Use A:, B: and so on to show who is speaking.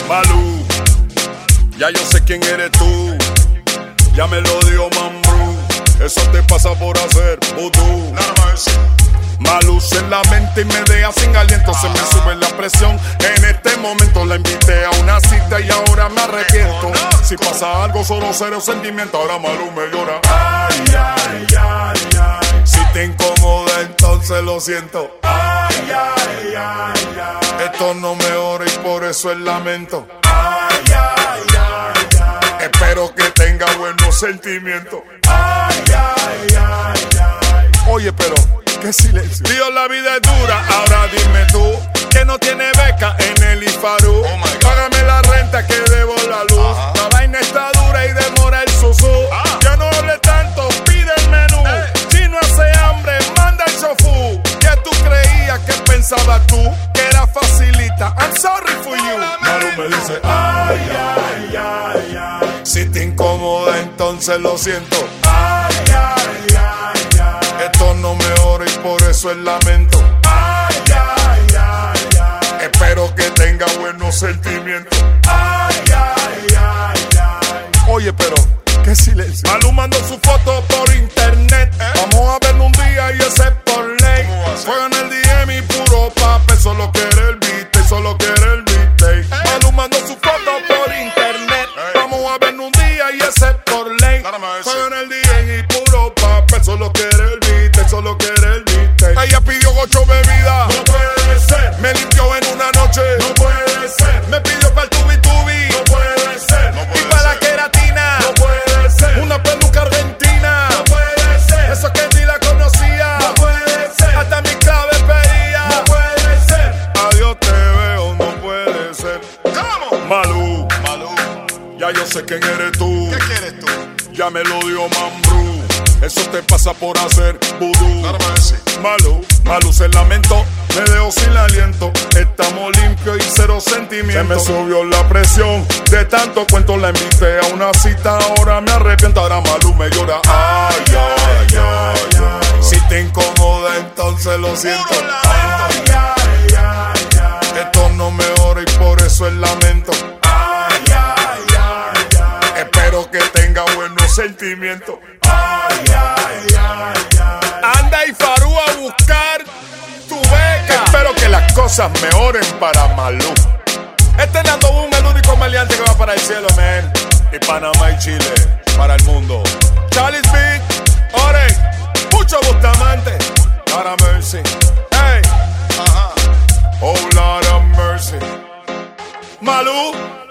A: Malú, ya yo sé quién eres tú. Ya me lo dio Mambrú. Eso te pasa por hacer vudú. Malú en la mente y me deja sin aliento. Se me sube la presión. En este momento la invité a una cita y ahora me arrepiento. Si pasa algo solo cero sentimiento. Ahora Malú me llora. Ay, ay, ay, ay. Si te incomoda entonces lo siento. Ay, ay, ay, ay. Esto no mejora y por eso el lamento. Ay, ay, ay, ay. Espero que tenga buenos sentimientos. Ay, ay, ay, ay. Oye, pero qué silencio. Dios, la vida es dura. Ahora dime tú que no tiene beca en el IFARU. Págame la renta que debo la luz. La vaina está dura y demora el susú. Ya no hable tanto, pide el menú. Si no hace hambre, manda el chofú. ¿Qué tú creías que pensabas tú? Que era facilita. I'm sorry for you. Malú me dice ay, ay, ay, ay. Si te incomoda entonces lo siento. Ay, ay, ay, ay. Esto no mejora y por eso el lamento. Ay, ay, ay, ay. Espero que tenga buenos sentimientos. Ay, ay, ay, ay. Oye, pero qué silencio. Malú mandó su foto por internet. Vamos a verlo un día y ese es por ley. Juegan el DM y puro papel. Solo quiere el beat y solo quiere el beat. Malú mandó su foto por internet. Vamos a verlo un día y ese es por ley. Juegan el DM y puro papel. Solo quiere el beat, solo quiere el beat. Ella pidió 8 bebidas. No puede ser. Me limpió en una noche. No puede ser. Me pidió para el tubi-tubi. No puede ser. Y para la queratina. No puede ser. Una peluca argentina. No puede ser. Eso que ni la conocía. No puede ser. Hasta mi clave pedía. No puede ser. Adiós te veo, no puede ser. ¿Cómo? Malú, Malú. Ya yo sé quién eres tú.
B: ¿Qué quieres tú?
A: Ya me lo dio Mambrú. Eso te pasa por hacer vudú. Malú, Malú se lamentó, me dejó sin aliento. Estamos limpios y cero sentimientos. Se me subió la presión, de tanto cuento la invité a una cita. Ahora me arrepiento, ahora Malú me llora. Ay, ay, ay, ay. Si te incomoda entonces lo siento. Ay, ay, ay, ay. Esto no mejora y por eso el lamento. Ay, ay, ay, ay. Espero que tenga buenos sentimientos. Ay, ay, ay, ay. Anda IFARU a buscar tu beca. Espero que las cosas mejoren para Malú. Este Nando Boom, el único maleante que va para el cielo, man. Y Panamá y Chile, para el mundo. Charlie's Beat, Ore, mucho Bustamante. Lord of mercy, hey. Oh Lord of mercy. Malú.